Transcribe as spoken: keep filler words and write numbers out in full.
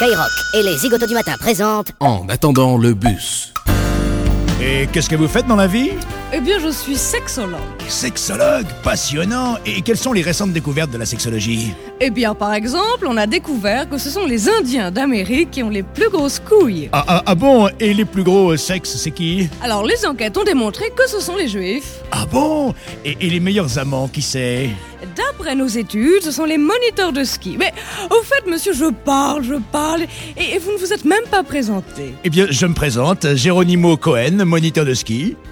Skyrock et les Zigotos du matin présentent En attendant le bus. Et qu'est-ce que vous faites dans la vie? Eh bien, je suis sexologue. Sexologue, passionnant. Et quelles sont les récentes découvertes de la sexologie? Eh bien, par exemple, on a découvert que ce sont les Indiens d'Amérique qui ont les plus grosses couilles. Ah, ah, ah bon? Et les plus gros sexes, c'est qui? Alors, les enquêtes ont démontré que ce sont les Juifs. Ah bon? Et, et les meilleurs amants, qui c'est? D'après nos études, ce sont les moniteurs de ski. Mais au fait, monsieur, je parle, je parle, et, et vous ne vous êtes même pas présenté. Eh bien, je me présente, Geronimo Cohen, moniteur de ski.